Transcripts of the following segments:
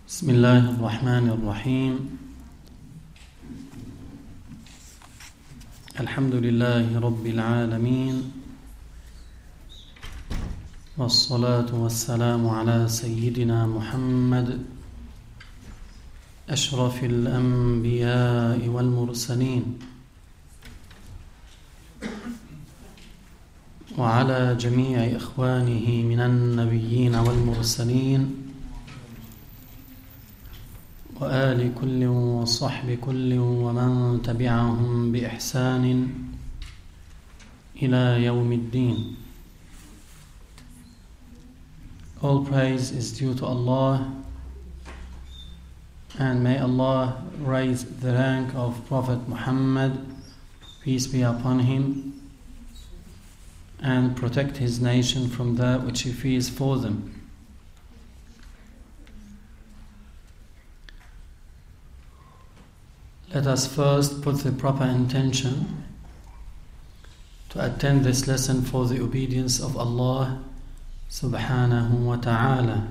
بسم الله الرحمن الرحيم الحمد لله رب العالمين والصلاة والسلام على سيدنا محمد أشرف الأنبياء والمرسلين وعلى جميع إخوانه من النبيين والمرسلين وآل كل وصحب كل ومن تبعهم بإحسان إلى يوم الدين. All praise is due to Allah, and may Allah raise the rank of Prophet Muhammad, peace be upon him, and protect his nation from that which he fears for them. Let us first put the proper intention to attend this lesson for the obedience of Allah subhanahu wa ta'ala.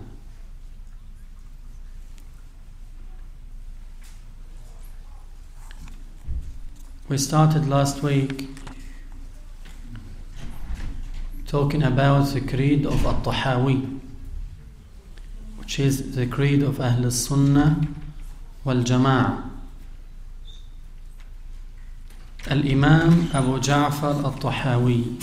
We started last week talking about the creed of At-Tahawi, which is the creed of Ahl Sunnah wal Jama'ah. Al-Imam Abu Ja'far At-Tahawi,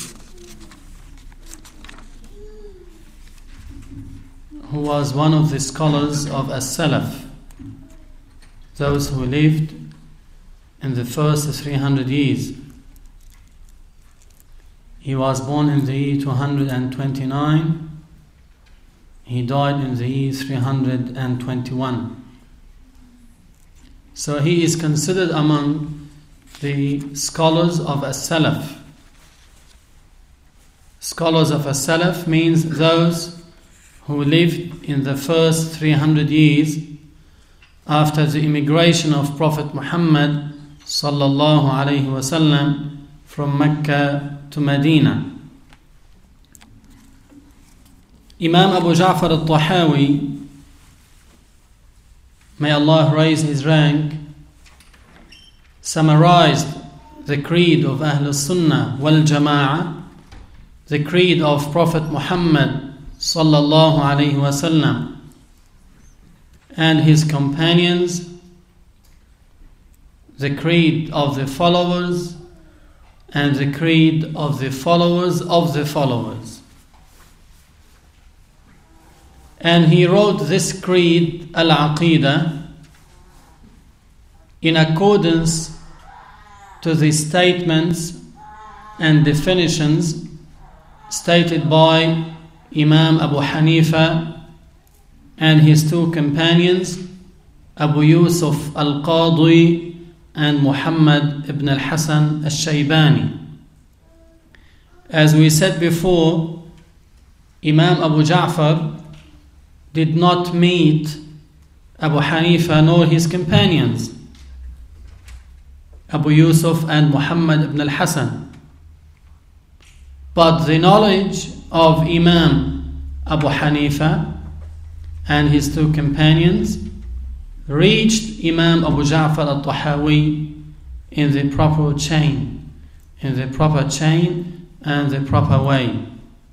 who was one of the scholars of As-Salaf, those who lived in the first 300 years. He was born in the year 229. He died in the year 321. So he is considered among the scholars of As-Salaf. Scholars of As-Salaf means those who lived in the first 300 years after the immigration of Prophet Muhammad sallallahu alaihi wasallam from Mecca to Medina. Imam Abu Ja'far At-Tahawi, may Allah raise his rank, summarized the creed of Ahl Sunnah wal Jama'ah, the creed of Prophet Muhammad sallallahu alaihi wasallam and his companions, the creed of the followers, and the creed of the followers of the followers. And he wrote this creed, Al-Aqidah, in accordance to the statements and definitions stated by Imam Abu Hanifa and his two companions, Abu Yusuf Al-Qadi and Muhammad ibn al-Hasan al-Shaybani. As we said before, Imam Abu Ja'far did not meet Abu Hanifa nor his companions, Abu Yusuf and Muhammad ibn al-Hasan. But the knowledge of Imam Abu Hanifa and his two companions reached Imam Abu Ja'far At-Tahawi in the proper chain and the proper way.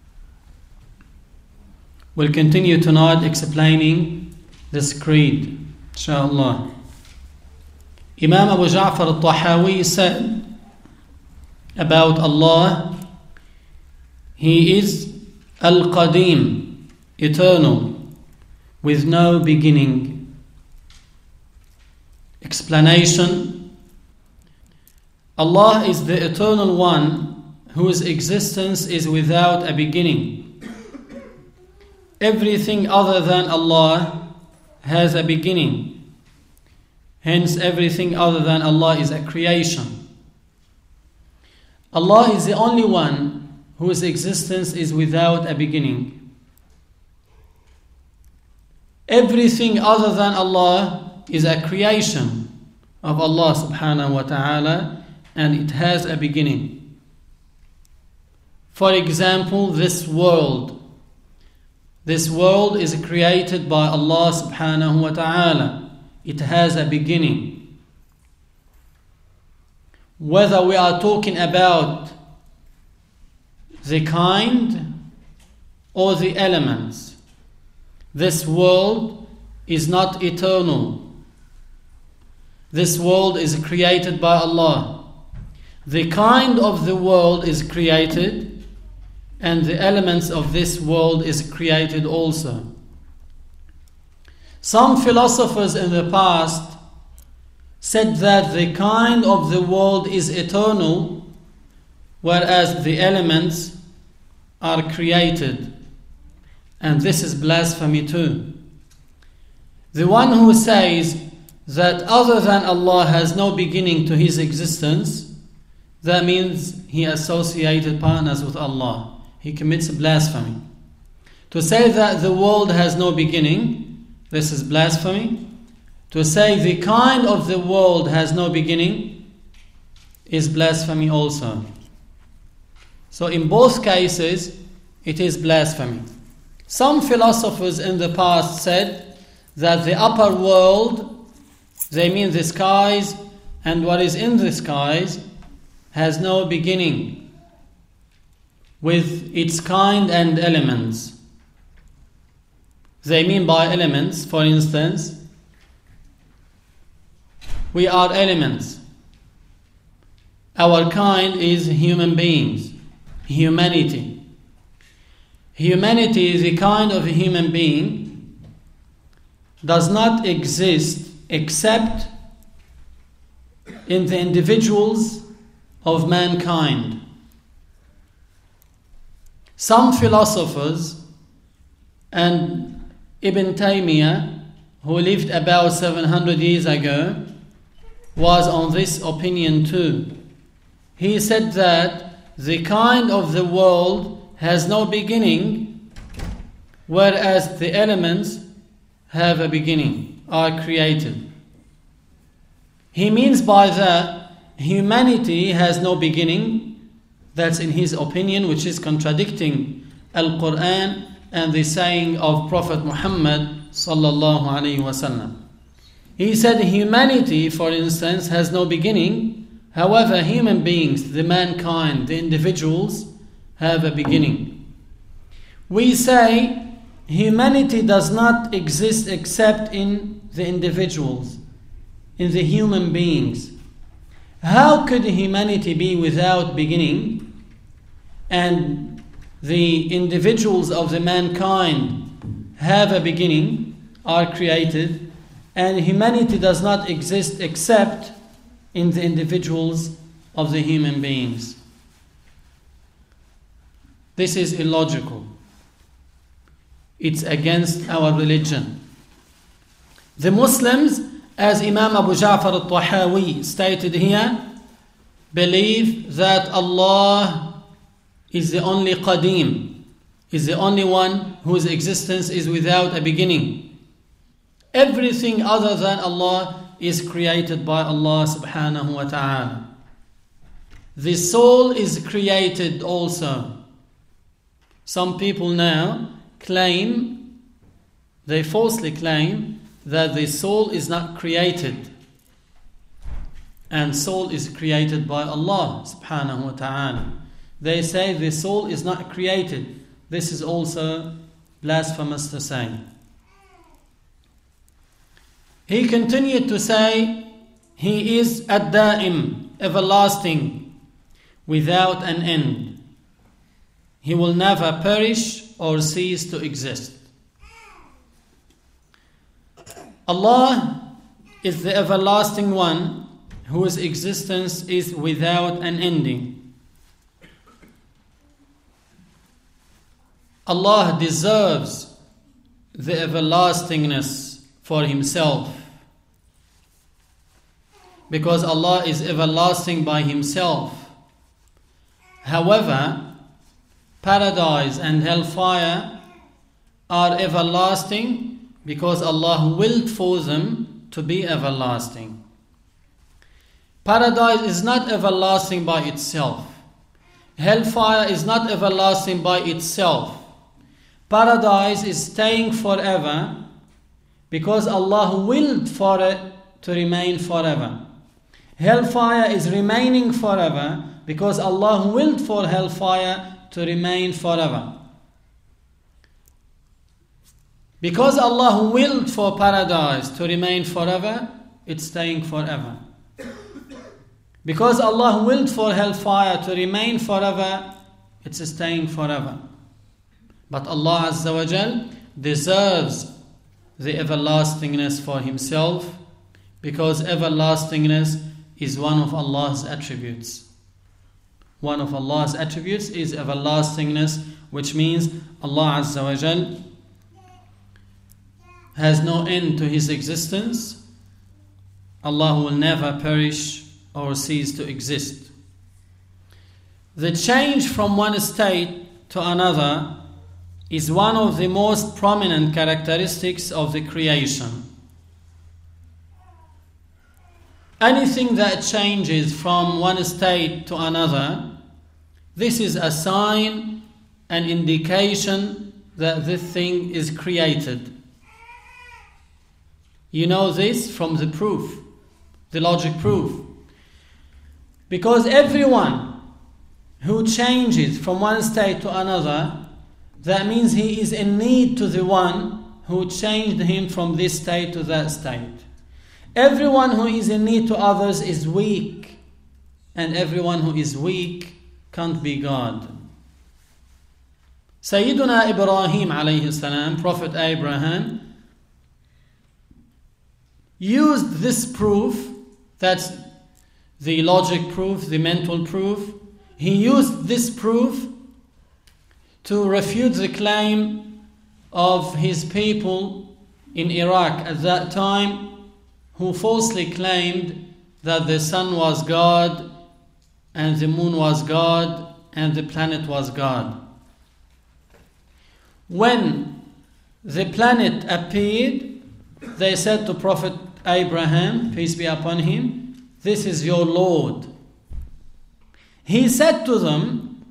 We'll continue tonight explaining this creed, inshallah. Imam Abu Ja'far At-Tahawi said about Allah, He is Al-Qadim, eternal, with no beginning. Explanation: Allah is the eternal one whose existence is without a beginning. Everything other than Allah has a beginning. Hence, everything other than Allah is a creation. Allah is the only one whose existence is without a beginning. Everything other than Allah is a creation of Allah subhanahu wa ta'ala, and it has a beginning. For example, this world. This world is created by Allah subhanahu wa ta'ala. It has a beginning. Whether we are talking about the kind or the elements, this world is not eternal. This world is created by Allah. The kind of the world is created, and the elements of this world is created also. Some philosophers in the past said that the kind of the world is eternal, whereas the elements are created. And this is blasphemy too. The one who says that other than Allah has no beginning to his existence, that means he associated partners with Allah. He commits blasphemy. To say that the world has no beginning, this is blasphemy. To say the kind of the world has no beginning is blasphemy also. So in both cases, it is blasphemy. Some philosophers in the past said that the upper world, they mean the skies, and what is in the skies has no beginning with its kind and elements. They mean by elements, for instance, we are elements. Our kind is human beings, humanity. Humanity, the kind of a human being, does not exist except in the individuals of mankind. Some philosophers, and Ibn Taymiyyah, who lived about 700 years ago, was on this opinion too. He said that the kind of the world has no beginning, whereas the elements have a beginning, are created. He means by that humanity has no beginning. That's in his opinion, which is contradicting Al-Quran and the saying of Prophet Muhammad sallallahu alaihi wasallam. He said humanity, for instance, has no beginning. However, human beings, the mankind, the individuals, have a beginning. We say humanity does not exist except in the individuals, in the human beings. How could humanity be without beginning, and the individuals of the mankind have a beginning, are created, and humanity does not exist except in the individuals of the human beings? This is illogical. It's against our religion. The Muslims, as Imam Abu Ja'far al-Tahawi stated here, believe that Allah is the only Qadim, is the only one whose existence is without a beginning. Everything other than Allah is created by Allah subhanahu wa ta'ala. The soul is created also. Some people now claim, they falsely claim, that the soul is not created. And soul is created by Allah subhanahu wa ta'ala. They say the soul is not created. This is also blasphemous to say. He continued to say, He is ad-da'im, everlasting, without an end. He will never perish or cease to exist. Allah is the everlasting one whose existence is without an ending. Allah deserves the everlastingness for Himself, because Allah is everlasting by Himself. However, paradise and hellfire are everlasting because Allah willed for them to be everlasting. Paradise is not everlasting by itself. Hellfire is not everlasting by itself. Paradise is staying forever because Allah willed for it to remain forever. Hellfire is remaining forever because Allah willed for hellfire to remain forever. Because Allah willed for paradise to remain forever, it's staying forever. Because Allah willed for hellfire to remain forever, it's staying forever. But Allah Azza wa Jal deserves the everlastingness for Himself, because everlastingness is one of Allah's attributes. One of Allah's attributes is everlastingness, which means Allah Azza wa Jal has no end to His existence. Allah will never perish or cease to exist. The change from one state to another is one of the most prominent characteristics of the creation. Anything that changes from one state to another, this is a sign, an indication that this thing is created. You know this from the proof, the logic proof. Because everyone who changes from one state to another, that means he is in need to the one who changed him from this state to that state. Everyone who is in need to others is weak, and everyone who is weak can't be God. Sayyiduna Ibrahim alayhi salam, Prophet Abraham, used this proof, that's the logic proof, the mental proof. He used this proof to refute the claim of his people in Iraq at that time, who falsely claimed that the sun was God and the moon was God and the planet was God. When the planet appeared, they said to Prophet Abraham, peace be upon him, "This is your Lord." He said to them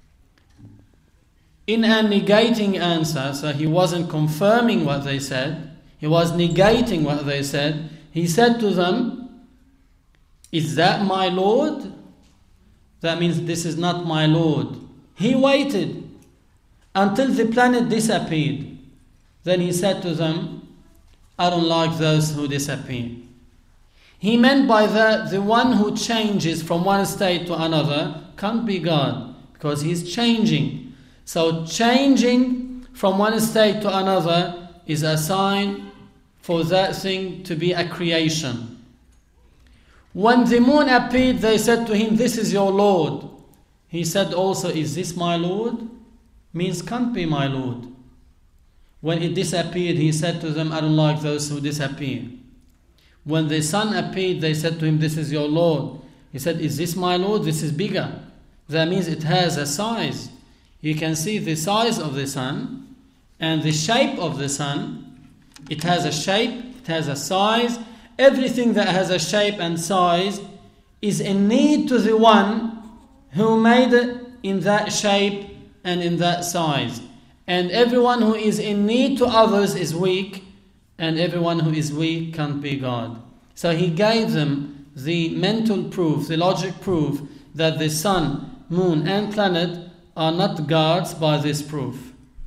in a negating answer, so he wasn't confirming what they said, he was negating what they said. He said to them, "Is that my Lord?" That means this is not my Lord. He waited until the planet disappeared. Then he said to them, "I don't like those who disappear." He meant by that the one who changes from one state to another can't be God, because he's changing. So changing from one state to another is a sign for that thing to be a creation. When the moon appeared, they said to him, "This is your Lord." He said also, "Is this my Lord?" Means can't be my Lord. When it disappeared, he said to them, "I don't like those who disappear." When the sun appeared, they said to him, "This is your Lord." He said, "Is this my Lord?" This is bigger. That means it has a size. You can see the size of the sun and the shape of the sun. It has a shape, it has a size. Everything that has a shape and size is in need to the one who made it in that shape and in that size. And everyone who is in need to others is weak, and everyone who is weak can't be God. So he gave them the mental proof, the logic proof, that the sun, moon and planet are not gods by this proof.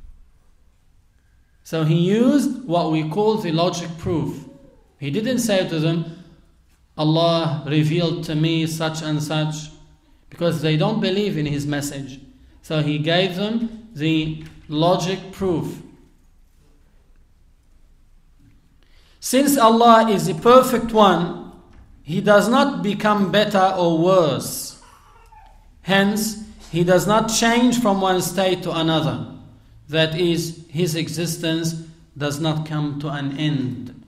So he used what we call the logic proof. He didn't say to them, "Allah revealed to me such and such," because they don't believe in his message. So he gave them the logic proof. Since Allah is the perfect one, He does not become better or worse. Hence, He does not change from one state to another. That is, His existence does not come to an end.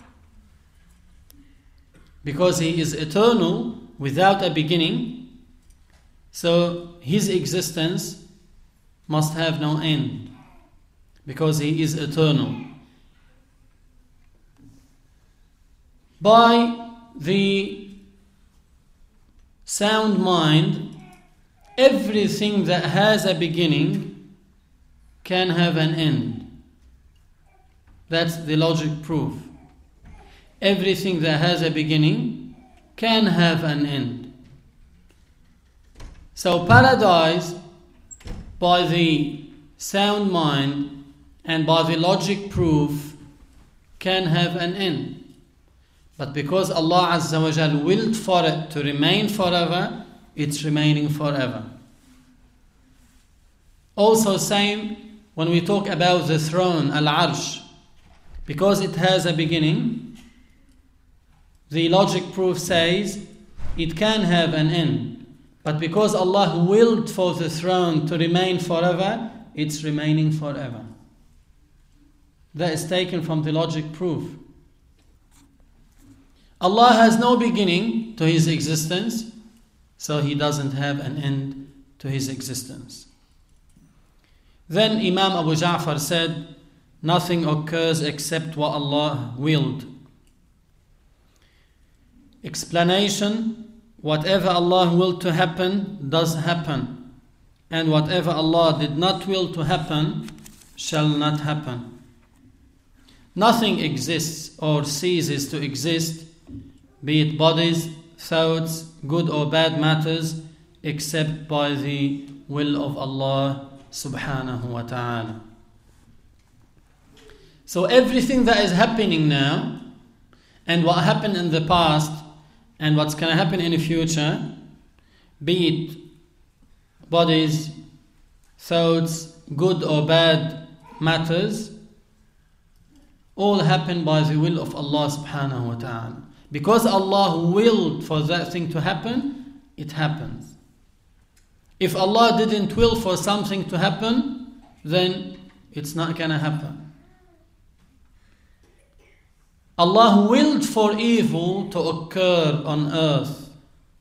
Because He is eternal, without a beginning, so His existence must have no end, because He is eternal. By the sound mind, everything that has a beginning can have an end. That's the logic proof. Everything that has a beginning can have an end. So paradise, by the sound mind and by the logic proof, can have an end. But because Allah Azza wa Jal willed for it to remain forever, it's remaining forever. Also same when we talk about the throne, Al-Arsh. Because it has a beginning, the logic proof says it can have an end. But because Allah willed for the throne to remain forever, it's remaining forever. That is taken from the logic proof. Allah has no beginning to His existence, so He doesn't have an end to His existence. Then Imam Abu Ja'far said, nothing occurs except what Allah willed. Explanation: whatever Allah willed to happen does happen, and whatever Allah did not will to happen shall not happen. Nothing exists or ceases to exist, be it bodies, thoughts, good or bad matters, except by the will of Allah subhanahu wa ta'ala. So everything that is happening now, and what happened in the past, and what's going to happen in the future, be it bodies, thoughts, good or bad matters, all happen by the will of Allah subhanahu wa ta'ala. Because Allah willed for that thing to happen, it happens. If Allah didn't will for something to happen, then it's not going to happen. Allah willed for evil to occur on earth.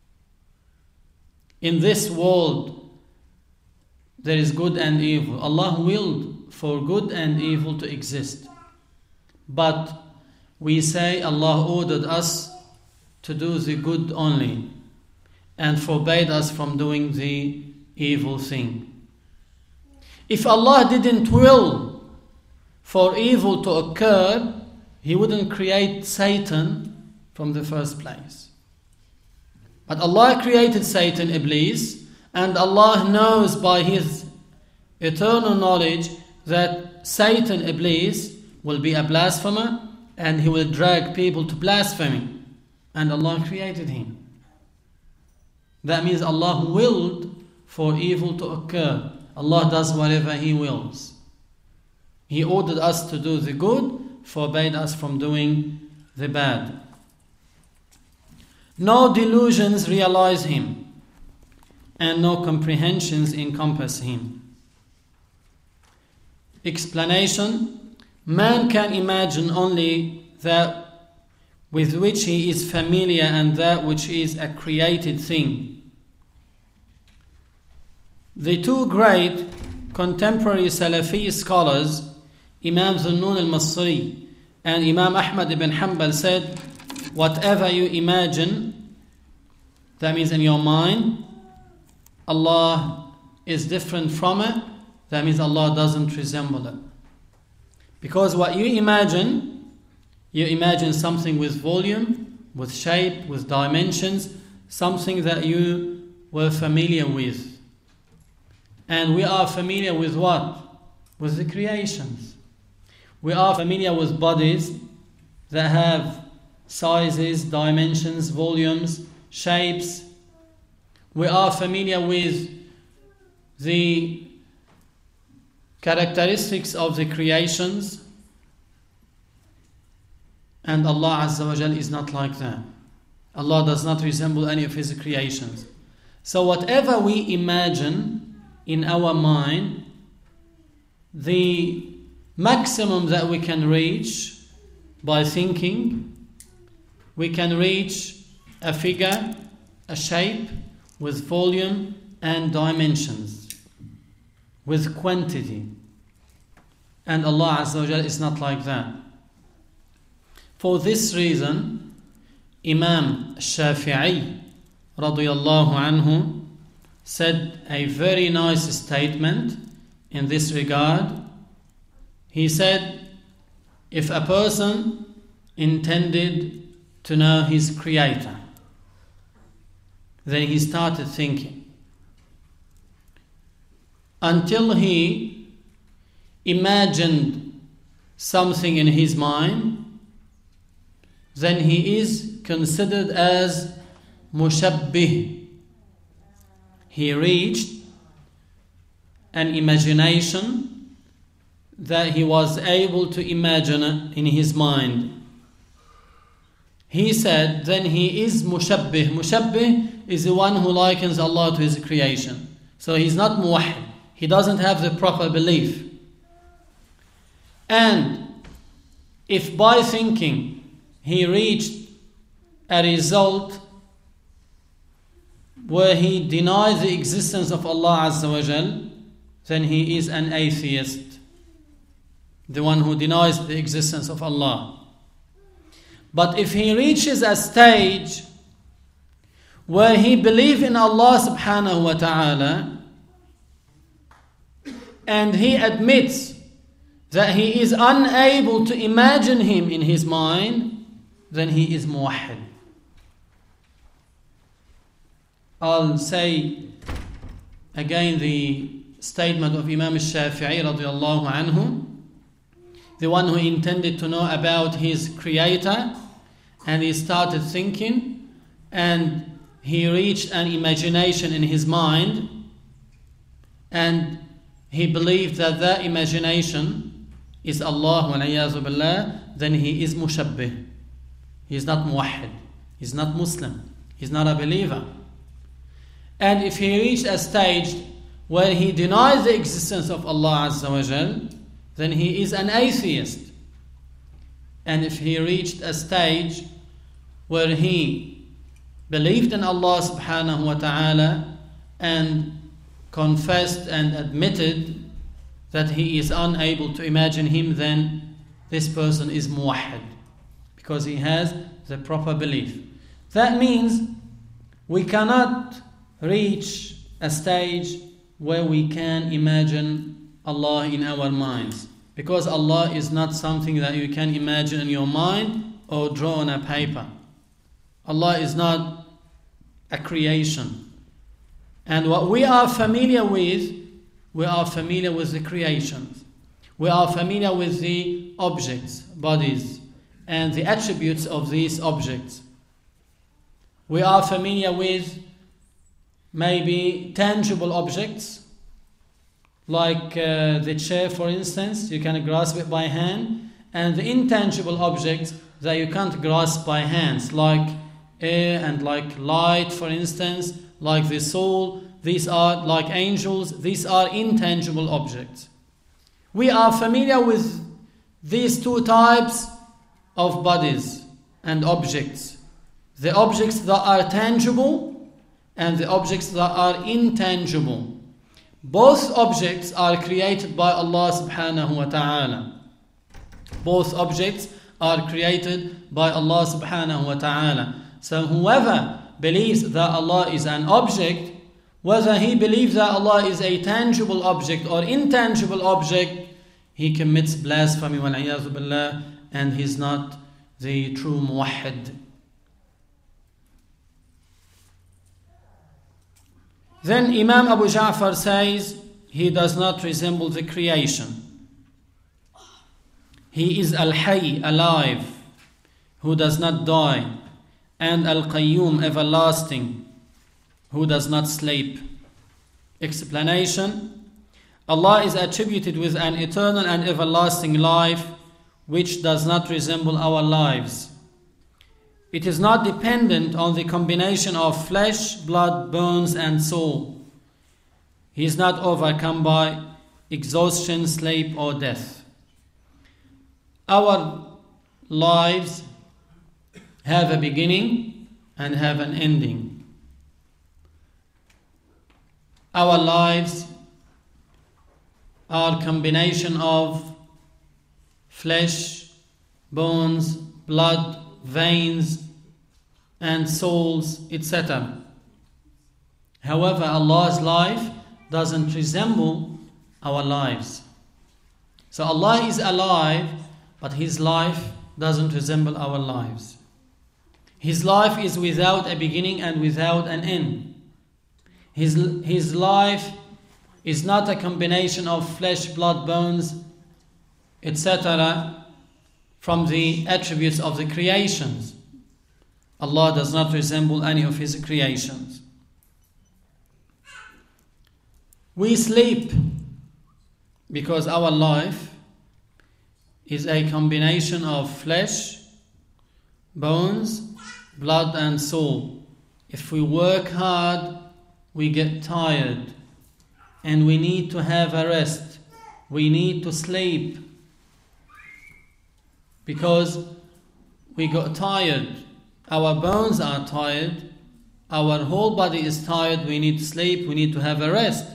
In this world, there is good and evil. Allah willed for good and evil to exist. But we say Allah ordered us to do the good only and forbade us from doing the evil thing. If Allah didn't will for evil to occur, He wouldn't create Satan from the first place. But Allah created Satan, Iblis, and Allah knows by His eternal knowledge that Satan, Iblis, will be a blasphemer and he will drag people to blasphemy. And Allah created him. That means Allah willed for evil to occur. Allah does whatever He wills. He ordered us to do the good, forbade us from doing the bad. No delusions realize Him, and no comprehensions encompass Him. Explanation: man can imagine only that with which he is familiar and that which is a created thing. The two great contemporary Salafi scholars, Imam Zunnun al-Masri and Imam Ahmad ibn Hanbal, said, whatever you imagine, that means in your mind, Allah is different from it, that means Allah doesn't resemble it. Because what you imagine something with volume, with shape, with dimensions, something that you were familiar with. And we are familiar with what? With the creations. We are familiar with bodies that have sizes, dimensions, volumes, shapes. We are familiar with the characteristics of the creations. And Allah Azza wa Jal is not like that. Allah does not resemble any of His creations. So whatever we imagine in our mind, the maximum that we can reach by thinking, we can reach a figure, a shape with volume and dimensions, with quantity. And Allah Azza wa Jal is not like that. For this reason, Imam Shafi'i radiyallahu anhu said a very nice statement in this regard. He said, if a person intended to know his Creator, then he started thinking until he imagined something in his mind, then he is considered as mushabbih. He reached an imagination that he was able to imagine in his mind. He said, then he is mushabbih. Mushabbih is the one who likens Allah to his creation. So he's not muwahhid. He doesn't have the proper belief. And if by thinking he reached a result where he denies the existence of Allah Azza wa Jal, then he is an atheist, the one who denies the existence of Allah. But if he reaches a stage where he believes in Allah subhanahu wa ta'ala and he admits that he is unable to imagine him in his mind, then he is muwahhid. I'll say again the statement of Imam al-Shafi'i radiyallahu anhu, the one who intended to know about his Creator, and he started thinking and he reached an imagination in his mind and he believed that that imagination is Allah wa na'yazu billah, then he is mushabbih. He is not muwahhid. He is not Muslim. He is not a believer. And if he reached a stage where he denies the existence of Allah Azza wa Jal, then he is an atheist. And if he reached a stage where he believed in Allah subhanahu wa ta'ala and confessed and admitted that he is unable to imagine him, then this person is muwahhid, because he has the proper belief. That means we cannot reach a stage where we can imagine Allah in our minds, because Allah is not something that you can imagine in your mind or draw on a paper. Allah is not a creation. And what we are familiar with, we are familiar with the creations. We are familiar with the objects, bodies, and the attributes of these objects. We are familiar with maybe tangible objects, like the chair, for instance. You can grasp it by hand. And the intangible objects that you can't grasp by hands, like air and like light, for instance, like the soul. These are like angels. These are intangible objects. We are familiar with these two types of bodies and objects. The objects that are tangible and the objects that are intangible. Both objects are created by Allah subhanahu wa ta'ala. Both objects are created by Allah subhanahu wa ta'ala. So whoever believes that Allah is an object, whether he believes that Allah is a tangible object or intangible object, he commits blasphemy wal iyadhu billah, and he is not the true muwahhid. Then Imam Abu Ja'far says he does not resemble the creation. He is Al-Hayy, alive, who does not die, and Al-Qayyum, everlasting, who does not sleep. Explanation: Allah is attributed with an eternal and everlasting life which does not resemble our lives. It is not dependent on the combination of flesh, blood, bones and soul. He is not overcome by exhaustion, sleep or death. Our lives have a beginning and have an ending. Our lives are a combination of flesh, bones, blood, veins and souls, etc. However, Allah's life doesn't resemble our lives. So Allah is alive but his life doesn't resemble our lives. His life is without a beginning and without an end. His life is not a combination of flesh, blood, bones, etc. from the attributes of the creations. Allah does not resemble any of His creations. We sleep because our life is a combination of flesh, bones, blood and soul. If we work hard, we get tired and we need to have a rest. We need to sleep because we got tired. Our bones are tired. Our whole body is tired. We need to sleep. We need to have a rest.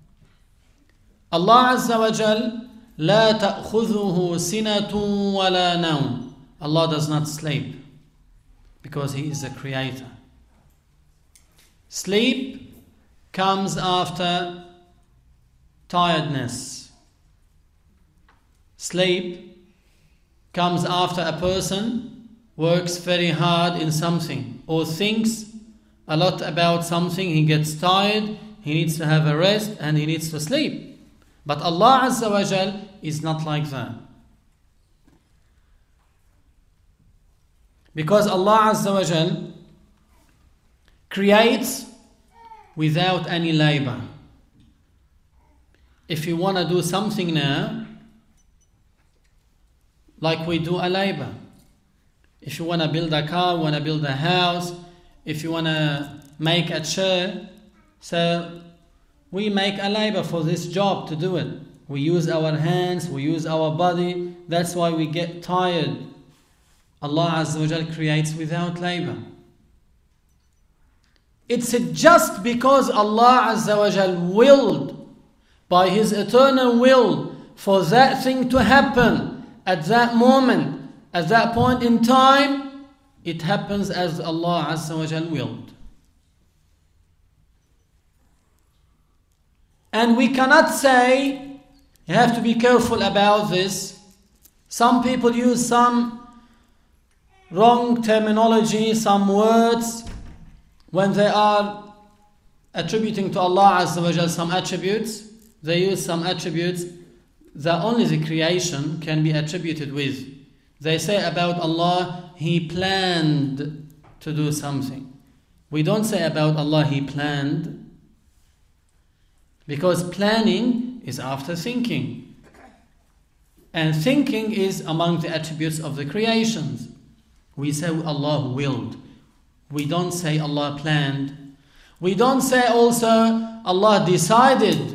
Allah Azza wa Jal لا تأخذه سنة ولا نوم. Allah does not sleep because He is the Creator. Sleep comes after tiredness. Sleep comes after a person works very hard in something or thinks a lot about something. He gets tired, he needs to have a rest and he needs to sleep. But Allah Azza wa Jal is not like that. Because Allah Azza wa Jal creates without any labor. If you want to do something now, like we do a labor. If you want to build a car, want to build a house, if you want to make a chair, so we make a labor for this job to do it. We use our hands, we use our body. That's why we get tired. Allah Azza wa Jal creates without labor. It's just because Allah Azza wa Jal willed by His eternal will for that thing to happen at that moment, at that point in time, it happens as Allah Azza wa Jal willed. And we cannot say, you have to be careful about this. Some people use some wrong terminology, some words, when they are attributing to Allah Azza wa Jal some attributes. They use some attributes that only the creation can be attributed with. They say about Allah, He planned to do something. We don't say about Allah, He planned. Because planning is after thinking. And thinking is among the attributes of the creations. We say Allah willed. We don't say Allah planned. We don't say also Allah decided.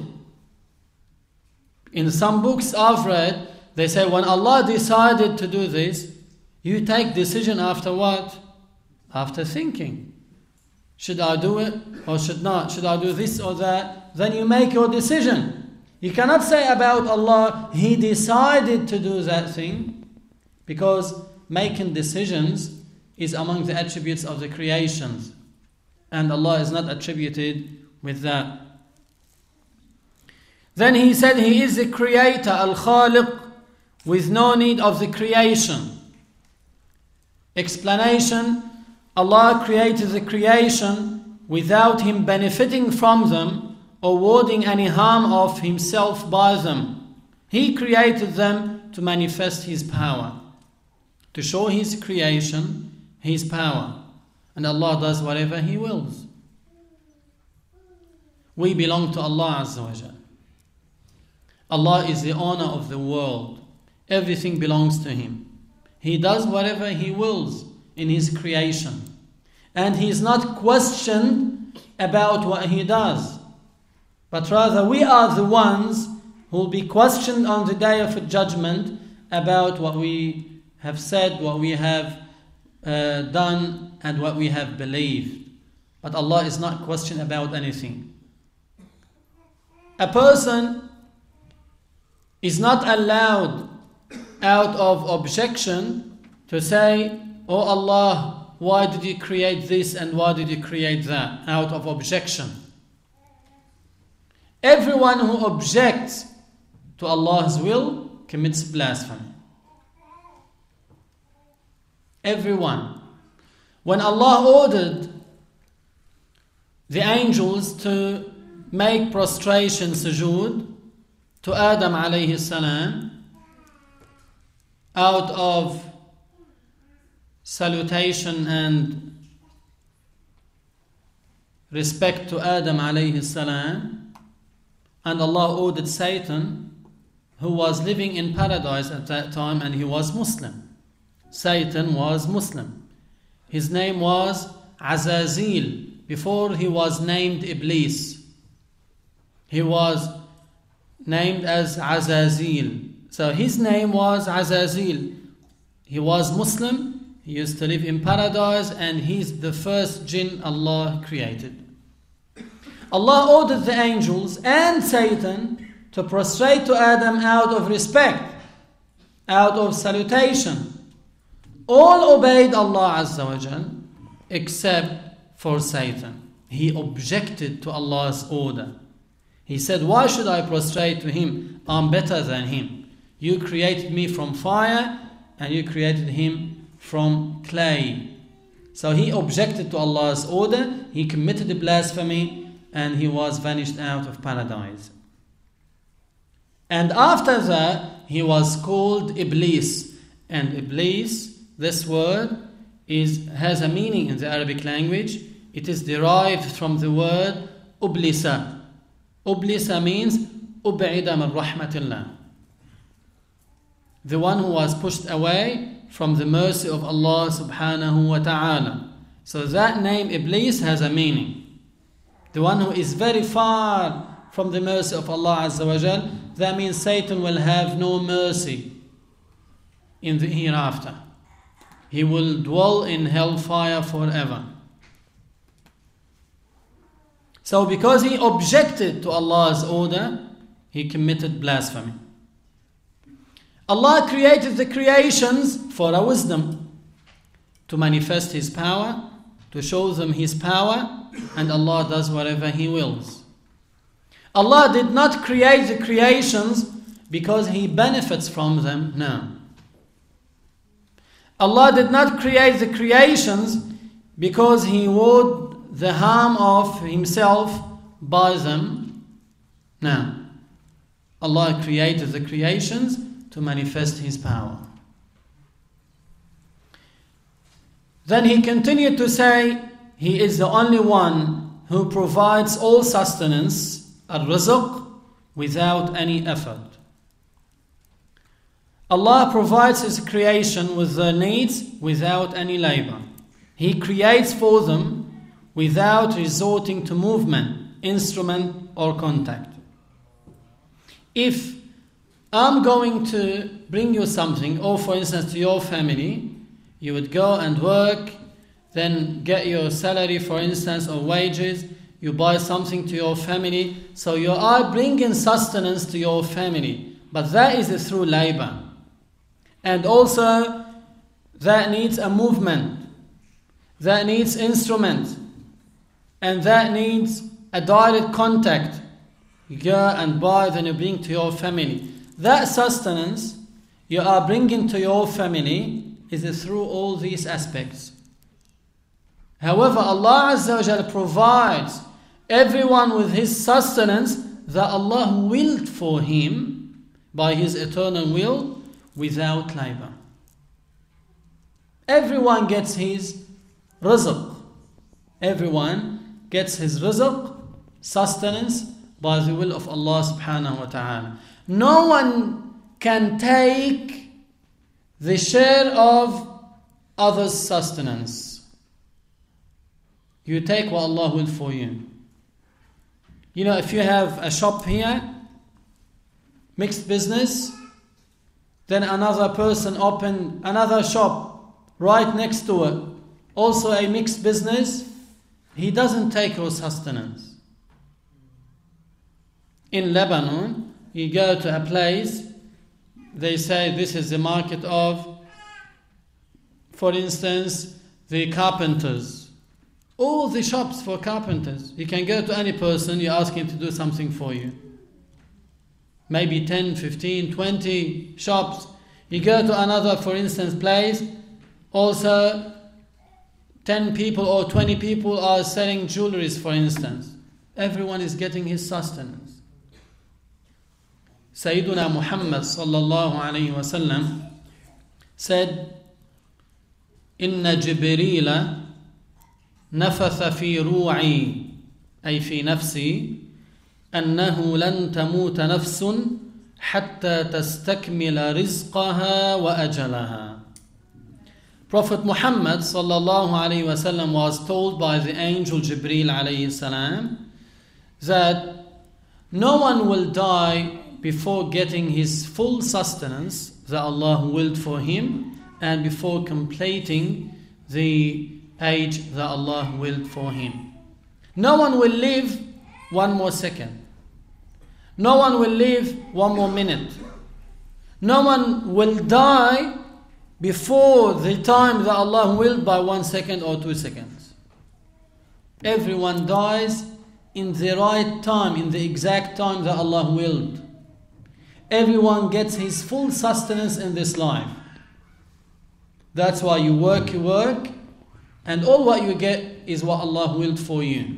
In some books I've read, they say when Allah decided to do this, you take decision after what? After thinking. Should I do it or should not? Should I do this or that? Then you make your decision. You cannot say about Allah, He decided to do that thing, because making decisions is among the attributes of the creations. And Allah is not attributed with that. Then He said He is the Creator, Al-Khaliq, with no need of the creation. Explanation: Allah created the creation without Him benefiting from them or warding any harm of Himself by them. He created them to manifest His power, to show His creation, His power. And Allah does whatever He wills. We belong to Allah Azza wa Jal. Allah is the owner of the world. Everything belongs to Him. He does whatever He wills in His creation. And He is not questioned about what He does. But rather we are the ones who will be questioned on the day of judgment about what we have said, what we have done, and what we have believed. But Allah is not questioned about anything. A person is not allowed out of objection to say, "Oh Allah, why did you create this and why did you create that?" Out of objection. Everyone who objects to Allah's will commits blasphemy. Everyone. When Allah ordered the angels to make prostration sujood to Adam alayhi salam out of salutation and respect to Adam alayhi salam, and Allah ordered Satan, who was living in paradise at that time, and he was Muslim. Satan was Muslim. His name was Azazil. Before he was named Iblis, he was named as Azazil. So his name was Azazil. He was Muslim. He used to live in paradise, and he's the first jinn Allah created. Allah ordered the angels and Satan to prostrate to Adam out of respect, out of salutation. All obeyed Allah Azza wa Jal except for Satan. He objected to Allah's order. He said, why should I prostrate to him? I'm better than him. You created me from fire and you created him from clay. So he objected to Allah's order. He committed blasphemy and he was vanished out of paradise. And after that, he was called Iblis. And Iblis, this word has a meaning in the Arabic language. It is derived from the word ublisa. Ublisa means ub'ida min rahmatillah. The one who was pushed away from the mercy of Allah subhanahu wa ta'ala. So that name Iblis has a meaning. The one who is very far from the mercy of Allah Azza wa Jal, that means Satan will have no mercy in the hereafter. He will dwell in hellfire forever. So because he objected to Allah's order, he committed blasphemy. Allah created the creations for a wisdom, to manifest His power, to show them His power, and Allah does whatever He wills. Allah did not create the creations because He benefits from them, no. Allah did not create the creations because He would the harm of Himself by them. No. Allah created the creations to manifest His power. Then He continued to say, He is the only one who provides all sustenance, al-rizq, without any effort. Allah provides His creation with their needs without any labor. He creates for them without resorting to movement, instrument, or contact. If I'm going to bring you something, or for instance to your family, you would go and work, then get your salary, for instance, or wages, you buy something to your family, so you are bringing sustenance to your family, but that is through labor. And also, that needs a movement, that needs instrument, and that needs a direct contact. You go and buy, then you bring to your family. That sustenance you are bringing to your family is through all these aspects. However, Allah Azza wa Jalla provides everyone with His sustenance that Allah willed for him by His eternal will without labor. Everyone gets his rizq. Everyone gets his rizq, sustenance, by the will of Allah subhanahu wa ta'ala. No one can take the share of others' sustenance. You take what Allah will for you. You know, if you have a shop here, mixed business, then another person opened another shop right next to it, also a mixed business, he doesn't take your sustenance. In Lebanon, you go to a place, they say this is the market of, for instance, the carpenters. All the shops for carpenters. You can go to any person, you ask him to do something for you. Maybe 10, 15, 20 shops. You go to another, for instance, place, Also, 10 people or 20 people are selling jewelries, for instance. Everyone is getting his sustenance. Sayyiduna Muhammad sallallahu alayhi wa sallam said, Inna Jibreel nafatha fi ru'i, ay fi nafsi, annahu lan tamuta nafsun hatta tastakmila rizqaha wa ajalaha. Prophet Muhammad sallallahu alayhi wa sallam was told by the angel Jibreel alayhi salam that no one will die before getting his full sustenance that Allah willed for him and before completing the age that Allah willed for him. No one will live one more second. No one will live one more minute. No one will die before the time that Allah willed by 1 second or 2 seconds. Everyone dies in the right time, in the exact time that Allah willed. Everyone gets his full sustenance in this life. That's why you work, and all what you get is what Allah willed for you.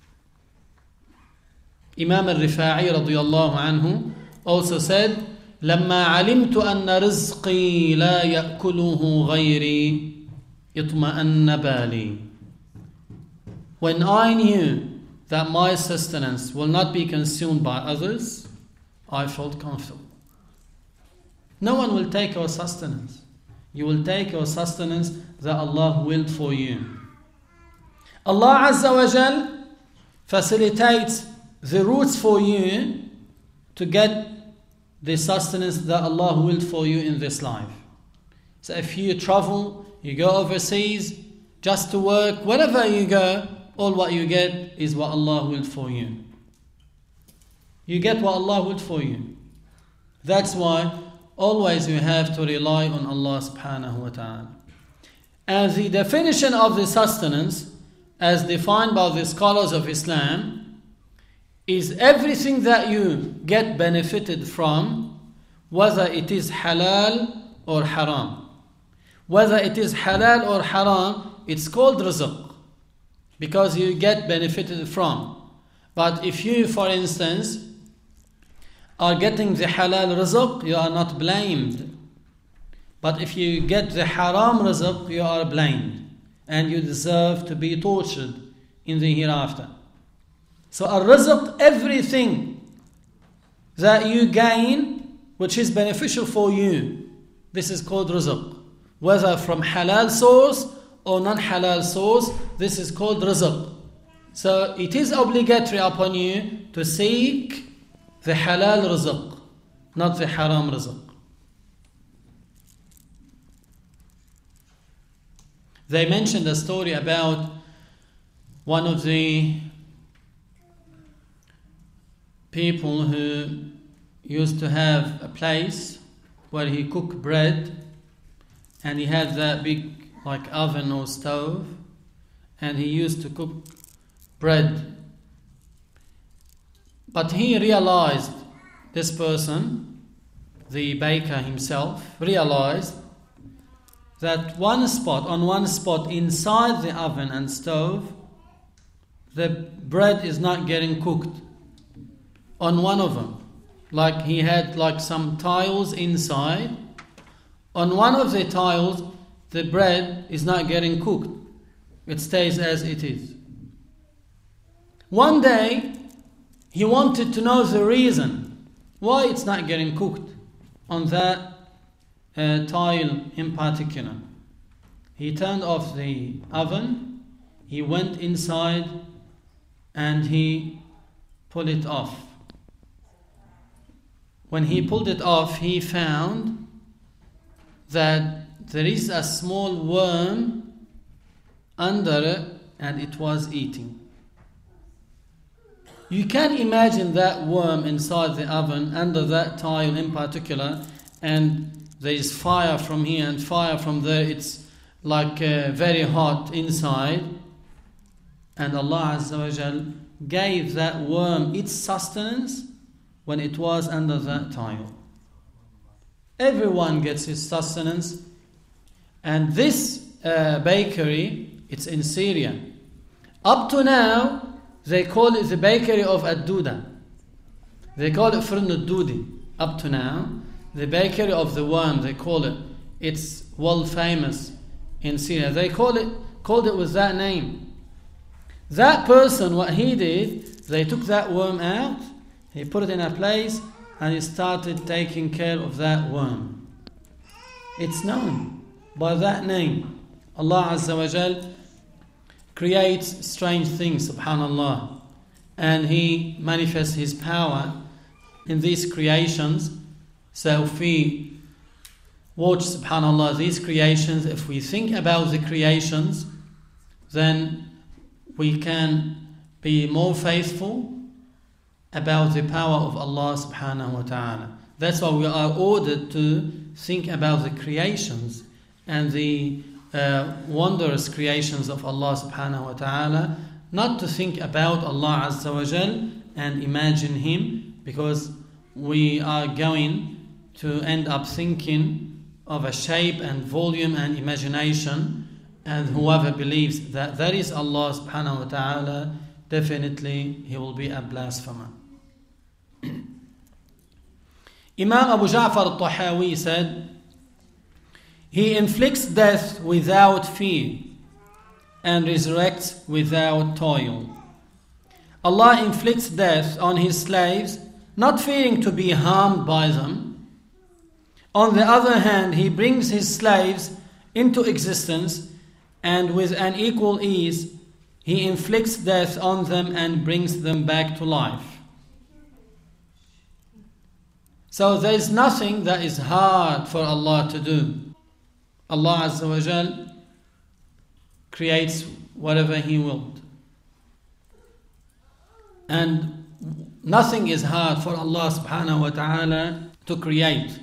Imam al-Rifa'i radiyallahu anhu also said, لما علمت أن رزقي لا يأكله غيري اطمأن بالي. When I knew that my sustenance will not be consumed by others, I felt comfortable. No one will take your sustenance. You will take your sustenance that Allah willed for you. Allah Azza wa Jal facilitates the routes for you to get the sustenance that Allah willed for you in this life. So if you travel, you go overseas just to work, wherever you go, all what you get is what Allah willed for you. You get what Allah willed for you. That's why always you have to rely on Allah subhanahu wa ta'ala. And the definition of the sustenance, as defined by the scholars of Islam, is everything that you get benefited from, whether it is halal or haram. Whether it is halal or haram, it's called rizq, because you get benefited from. But if you, for instance, are getting the halal rizq, you are not blamed. But if you get the haram rizq, you are blamed, and you deserve to be tortured in the hereafter. So al-rizq, everything that you gain which is beneficial for you, this is called rizq. Whether from halal source or non-halal source, this is called rizq. So it is obligatory upon you to seek the halal rizq, not the haram rizq. They mentioned a story about one of the people who used to have a place where he cooked bread, and he had that big like oven or stove, and he used to cook bread. But he realized, this person, the baker himself, realized that on one spot inside the oven and stove, the bread is not getting cooked. On one of them, like he had like some tiles inside. On one of the tiles, the bread is not getting cooked. It stays as it is. One day, he wanted to know the reason why it's not getting cooked on that tile in particular. He turned off the oven, he went inside, and he pulled it off. When he pulled it off, he found that there is a small worm under it, and it was eating. You can imagine that worm inside the oven, under that tile in particular, and there is fire from here and fire from there. It's like very hot inside. And Allah Azza wa Jal gave that worm its sustenance when it was under that tile. Everyone gets his sustenance And this bakery, it's in Syria. Up to now, they call it the bakery of Ad-Duda. They call it Firn Ad-Dudi. Up to now, the bakery of the worm, they call it. It's world famous in Syria. They called it with that name. That person, what he did, they took that worm out, he put it in a place, and he started taking care of that worm. It's known by that name. Allah Azza wa Jal creates strange things, subhanallah, and He manifests His power in these creations. So if we watch, subhanallah, these creations, if we think about the creations, then we can be more faithful about the power of Allah subhanahu wa ta'ala. That's why we are ordered to think about the creations and the wondrous creations of Allah subhanahu wa ta'ala, not to think about Allah Azza wa Jal and imagine Him, because we are going to end up thinking of a shape and volume and imagination, and whoever believes that that is Allah subhanahu wa ta'ala, definitely he will be a blasphemer. Imam Abu Ja'far al-Tahawi said, He inflicts death without fear and resurrects without toil. Allah inflicts death on His slaves, not fearing to be harmed by them. On the other hand, He brings His slaves into existence, and with an equal ease, He inflicts death on them and brings them back to life. So there is nothing that is hard for Allah to do. Allah Azza wa Jal creates whatever He willed. And nothing is hard for Allah subhanahu wa ta'ala to create.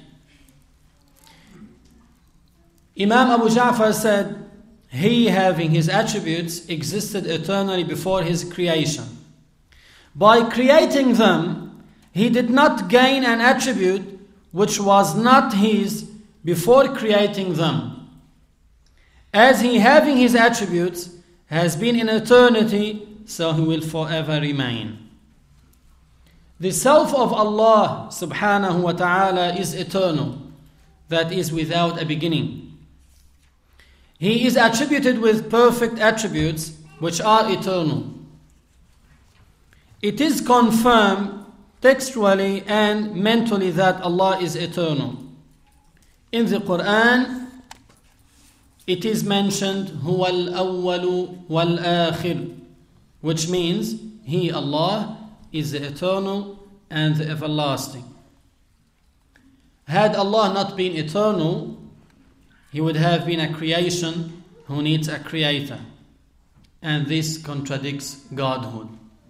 Imam Abu Ja'far said, He, having His attributes, existed eternally before His creation. By creating them, He did not gain an attribute which was not His before creating them. As He, having His attributes, has been in eternity, so He will forever remain. The self of Allah subhanahu wa ta'ala is eternal, that is without a beginning. He is attributed with perfect attributes which are eternal. It is confirmed textually and mentally that Allah is eternal. In the Quran, it is mentioned Huwa al-awwalu wal-akhir, which means He, Allah, is the eternal and the everlasting. Had Allah not been eternal, He would have been a creation who needs a creator. And this contradicts Godhood.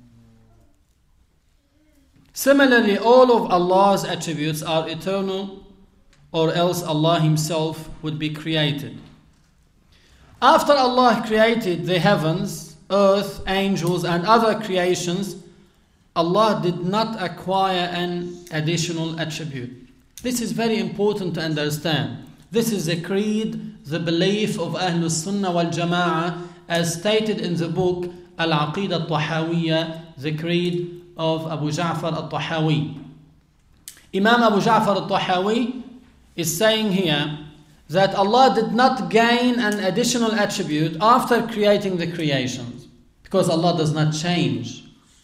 Similarly, all of Allah's attributes are eternal, or else Allah Himself would be created. After Allah created the heavens, earth, angels, and other creations, Allah did not acquire an additional attribute. This is very important to understand. This is the creed, the belief of Ahlul Sunnah wal Jama'ah, as stated in the book Al-Aqidah al-Tahawiyya, the creed of Abu Ja'far al-Tahawi. Imam Abu Ja'far al-Tahawi is saying here that Allah did not gain an additional attribute after creating the creations, because Allah does not change.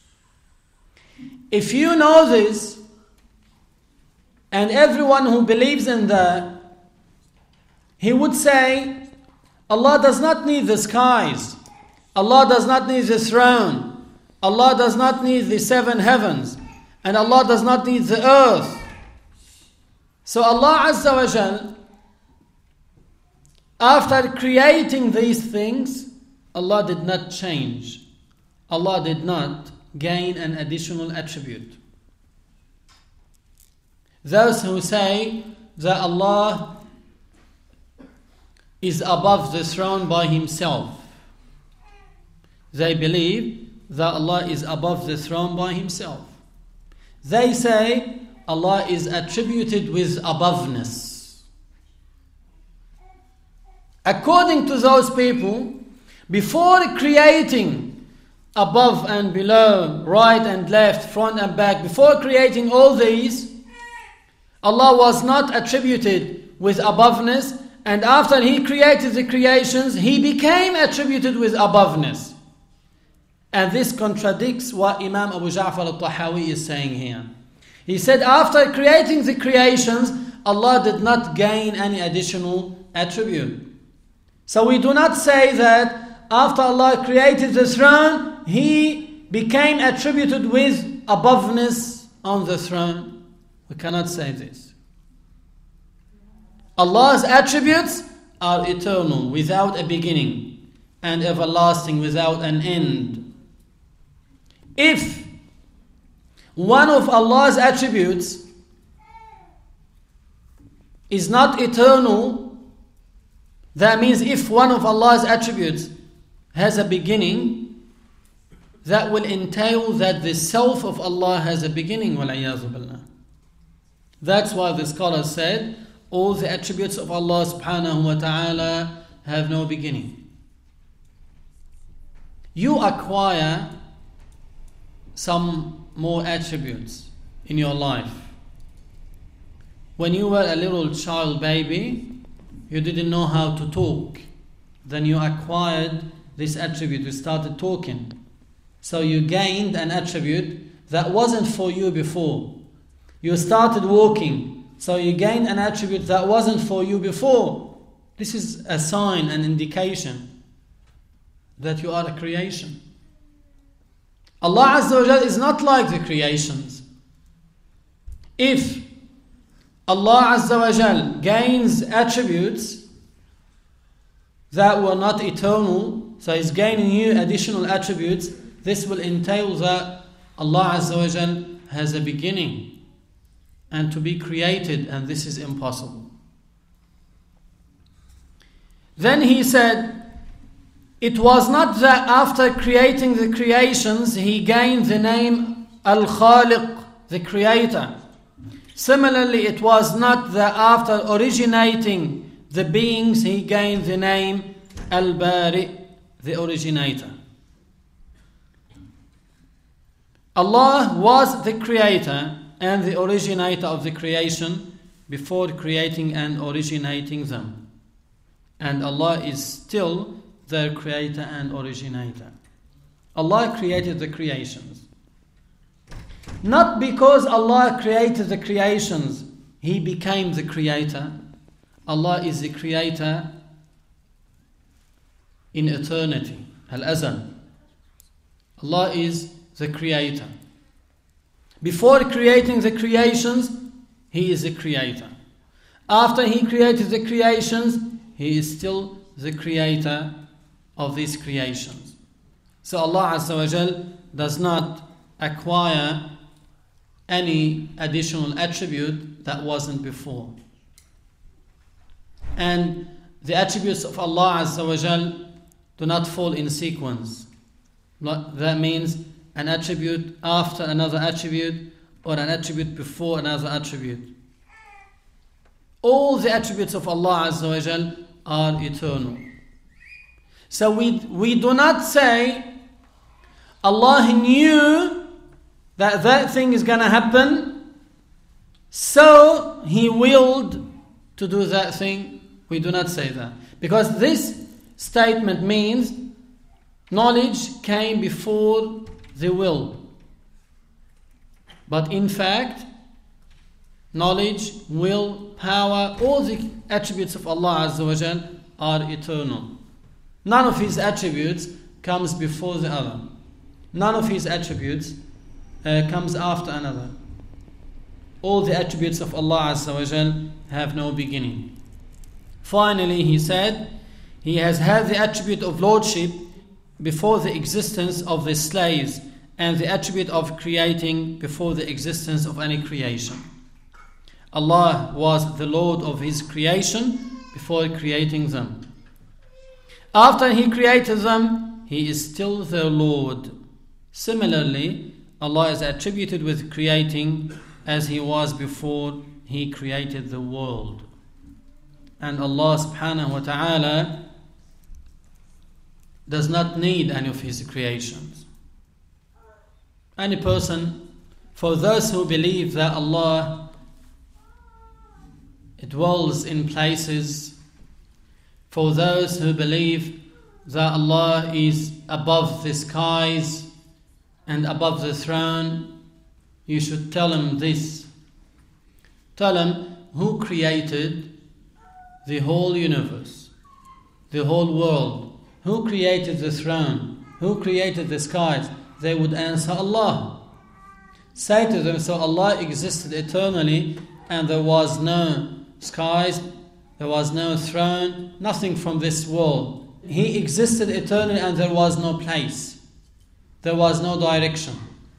If you know this, and everyone who believes in that, he would say, Allah does not need the skies, Allah does not need the throne, Allah does not need the seven heavens, and Allah does not need the earth. So Allah Azza wa Jal, after creating these things, Allah did not change. Allah did not gain an additional attribute. Those who say that Allah is above the throne by Himself, they believe that Allah is above the throne by Himself. They say Allah is attributed with aboveness. According to those people, before creating above and below, right and left, front and back, before creating all these, Allah was not attributed with aboveness, and after He created the creations, He became attributed with aboveness. And this contradicts what Imam Abu Ja'far al-Tahawi is saying here. He said after creating the creations, Allah did not gain any additional attribute. So we do not say that after Allah created the throne, He became attributed with aboveness on the throne. We cannot say this. Allah's attributes are eternal, without a beginning, and everlasting, without an end. If one of Allah's attributes is not eternal, that means if one of Allah's attributes has a beginning, that will entail that the self of Allah has a beginning. وَالْعِيَاذُ بِاللَّهِ. That's why the scholar said all the attributes of Allah subhanahu wa ta'ala have no beginning. You acquire some more attributes in your life. When you were a little child baby, you didn't know how to talk. Then you acquired this attribute, you started talking. So you gained an attribute that wasn't for you before. You started walking, so you gained an attribute that wasn't for you before. This is a sign, an indication that you are a creation. Allah Azza wa Jal is not like the creations. If Allah Azza wa Jal gains attributes that were not eternal, so He's gaining you additional attributes, this will entail that Allah Azza wa Jal has a beginning and to be created, and this is impossible. Then he said, it was not that after creating the creations He gained the name Al-Khaliq, the Creator. Similarly, it was not that after originating the beings He gained the name Al-Bari, the Originator. Allah was the Creator and the originator of the creation before creating and originating them. And Allah is still their creator and originator. Allah created the creations. Not because Allah created the creations, He became the creator. Allah is the creator in eternity, Al-Azal. Allah is the creator. Before creating the creations, He is the creator. After He created the creations, He is still the creator of these creations. So Allah Azza wa Jal does not acquire any additional attribute that wasn't before. And the attributes of Allah Azza wa Jal do not fall in sequence. That means an attribute after another attribute, or an attribute before another attribute. All the attributes of Allah Azza wa Jal are eternal. So we do not say Allah knew that that thing is going to happen, so He willed to do that thing. We do not say that. Because this statement means knowledge came before the will. But in fact, knowledge, will, power, all the attributes of Allah Azza wa Jal are eternal. None of His attributes comes before the other. None of His attributes comes after another. All the attributes of Allah Azza wa Jal have no beginning. Finally, he said, He has had the attribute of lordship before the existence of the slaves, and the attribute of creating before the existence of any creation. Allah was the Lord of His creation before creating them. After He created them, He is still their Lord. Similarly, Allah is attributed with creating as He was before He created the world. and Allah subhanahu wa ta'ala does not need any of His creations. Any person, for those who believe that Allah dwells in places, for those who believe that Allah is above the skies and above the throne, you should tell them this. Tell them who created the whole universe, the whole world, who created the throne, who created the skies. They would answer, Allah. Say to them, so Allah existed eternally and there was no skies, there was no throne, nothing from this world. He existed eternally and there was no place. There was no direction.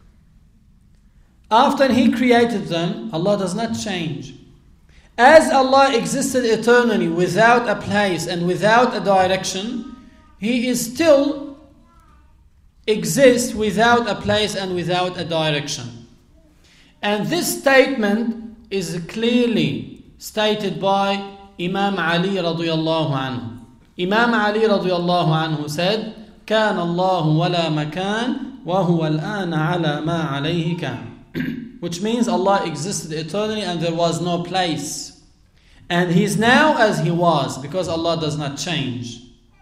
After He created them, Allah does not change. As Allah existed eternally without a place and without a direction, He is still exists without a place and without a direction. And this statement is clearly stated by Imam Ali radiyallahu anhu. Imam Ali radiyallahu anhu said, كان الله ولا مكان وهو الآن على ما عليه كان. Which means Allah existed eternally and there was no place. And He is now as He was, because Allah does not change.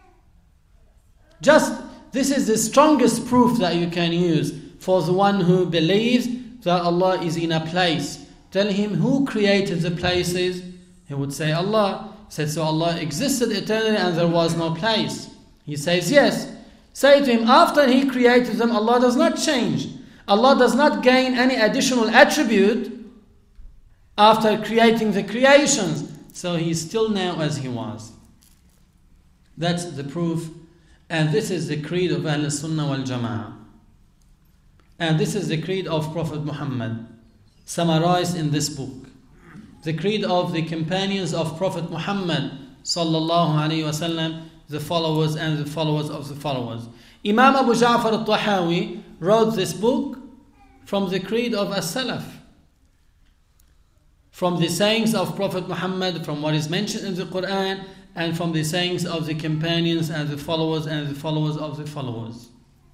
This is the strongest proof that you can use for the one who believes that Allah is in a place. Tell him who created the places. He would say Allah. He said, so Allah existed eternally and there was no place. He says yes. Say to him, after He created them, Allah does not change. Allah does not gain any additional attribute after creating the creations. So He is still now as He was. That's the proof. And this is the creed of Ahl Sunnah wal Jama'ah. And this is the creed of Prophet Muhammad, summarized in this book. The creed of the companions of Prophet Muhammad sallallahu alaihi wasallam, the followers and the followers of the followers. Imam Abu Ja'far al-Tahawi wrote this book from the creed of As-Salaf, from the sayings of Prophet Muhammad, from what is mentioned in the Quran, and from the sayings of the companions and the followers of the followers.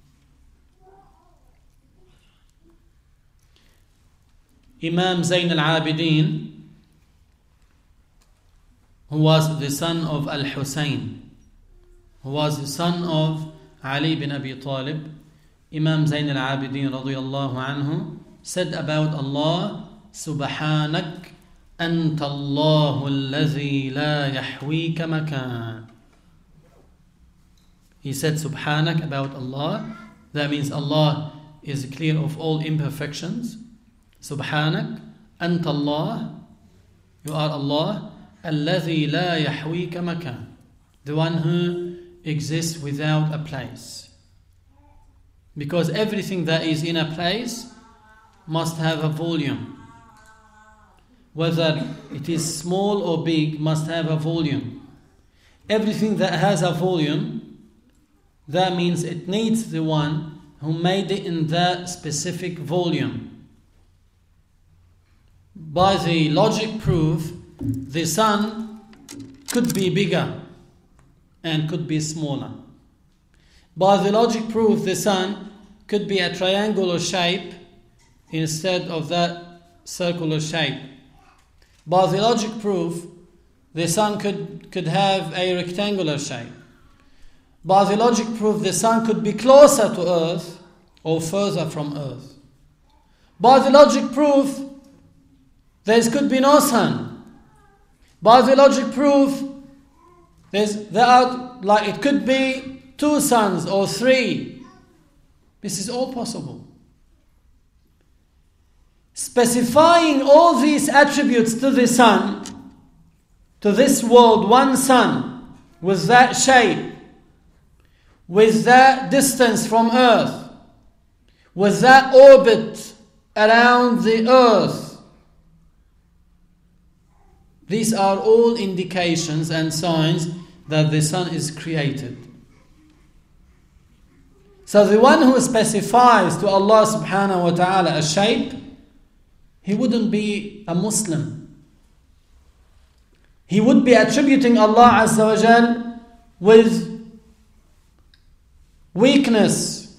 Imam Zayn al-Abidin, who was the son of Al-Husayn, who was the son of Ali bin Abi Talib, Imam Zayn al-Abidin radiyallahu anhu said about Allah, Subhanak أنت الله الذي لا يحويك مكان. He said Subhanak about Allah. That means Allah is clear of all imperfections. Subhanak أنت Allah, you are Allah, الذي لا يحويك مكان, the one who exists without a place. Because everything that is in a place must have a volume. Whether it is small or big must have a volume. Everything that has a volume, that means it needs the one who made it in that specific volume. By the logic proof, the sun could be bigger and could be smaller. By the logic proof, the sun could be a triangular shape instead of that circular shape. By the logic proof, the sun could have a rectangular shape. By the logic proof, the sun could be closer to Earth or further from Earth. By the logic proof, there could be no sun. By the logic proof, it could be 2 suns or 3. This is all possible. Specifying all these attributes to the sun, to this world, one sun, with that shape, with that distance from Earth, with that orbit around the Earth. These are all indications and signs that the sun is created. So the one who specifies to Allah subhanahu wa ta'ala a shape, he wouldn't be a Muslim. he would be attributing Allah Azza wa Jal with weakness,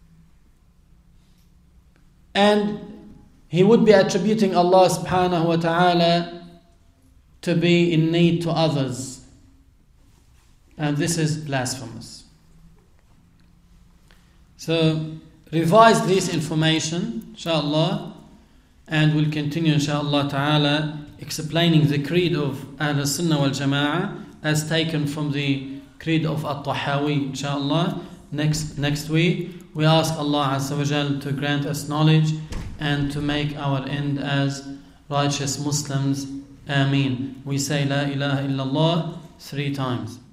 and he would be attributing Allah subhanahu wa ta'ala to be in need to others, and this is blasphemous. So revise this information, inshallah, and we'll continue, inshallah ta'ala, explaining the creed of Ahl Sunnah wal Jama'ah as taken from the creed of At-Tahawi, inshallah. Next week, we ask Allah Azza wa Jal to grant us knowledge and to make our end as righteous Muslims. Ameen. We say La ilaha illallah 3 times.